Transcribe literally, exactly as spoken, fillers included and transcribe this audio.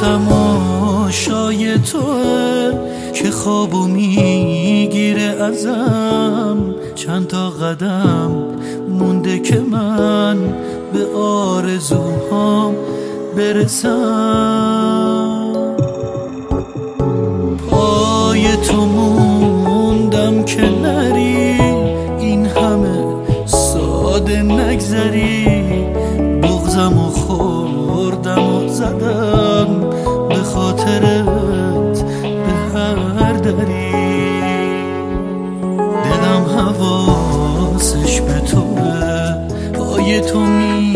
تماشای توه که خوابو میگیره ازم. چند تا قدم مونده که من به آرزوهام برسم. پای تو موندم که نری، این همه ساده نگذری. بغضم و خوردم و زدم به خاطرت به هر دری. دلم حواسش به توه، پای تو می